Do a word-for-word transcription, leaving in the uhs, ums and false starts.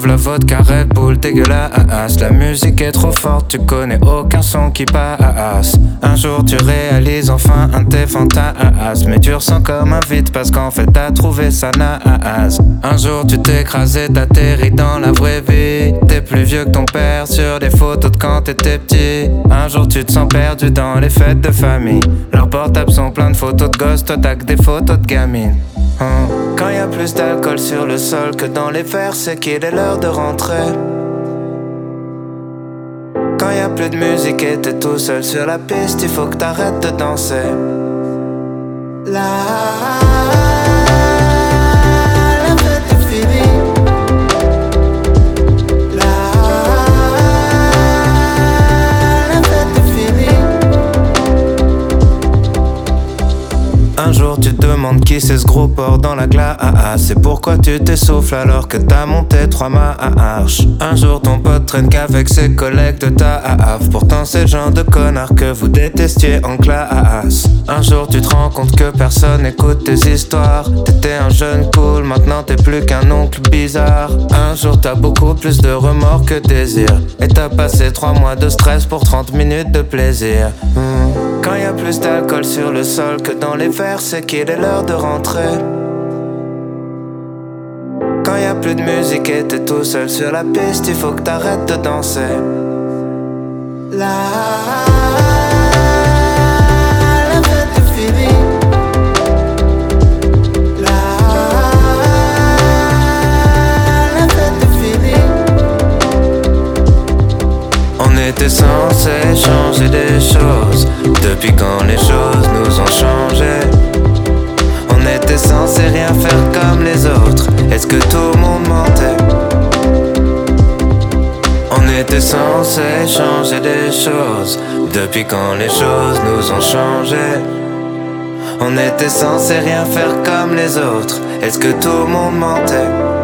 la vodka Red Bull dégueulasse. La musique est trop forte, tu connais aucun son qui passe. Un jour tu réalises enfin un de tes fantasmes, mais tu ressens comme un vide parce qu'en fait t'as trouvé ça naze. Un jour tu t'écrases et t'atterris dans la vraie vie. T'es plus vieux que ton père sur des photos de quand t'étais petit. Un jour tu te sens perdu dans les fêtes de famille. Leurs portables sont pleins de photos de gosses, toi t'as que des photos de gamines. Hum. Quand y a plus d'alcool sur le sol que dans les verres, c'est qu'il est l'heure de rentrer. Quand y a plus de musique et t'es tout seul sur la piste, il faut que t'arrêtes de danser. La, la fête est finie. La, la fête est finie. Un jour tu te demandes qui c'est ce gros porc dans la glace. C'est pourquoi tu t'essouffles alors que t'as monté trois marches. Un jour ton pote traîne qu'avec ses collègues de taf. Pourtant c'est le genre de connard que vous détestiez en classe. Un jour tu te rends compte que personne écoute tes histoires. T'étais un jeune cool, maintenant t'es plus qu'un oncle bizarre. Un jour t'as beaucoup plus de remords que désir. Et t'as passé trois mois de stress pour trente minutes de plaisir. hmm. Quand y a plus d'alcool sur le sol que dans les verres, c'est qu'il est l'heure de rentrer. Quand y a plus de musique et t'es tout seul sur la piste, il faut que t'arrêtes de danser. La, la fête est finie. La, la fête est finie. On était censé changer des choses. Depuis quand les choses nous ont changé? On était censé rien faire comme les autres. Est-ce que tout le monde mentait? On était censé changer des choses. Depuis quand les choses nous ont changé? On était censé rien faire comme les autres. Est-ce que tout le monde mentait?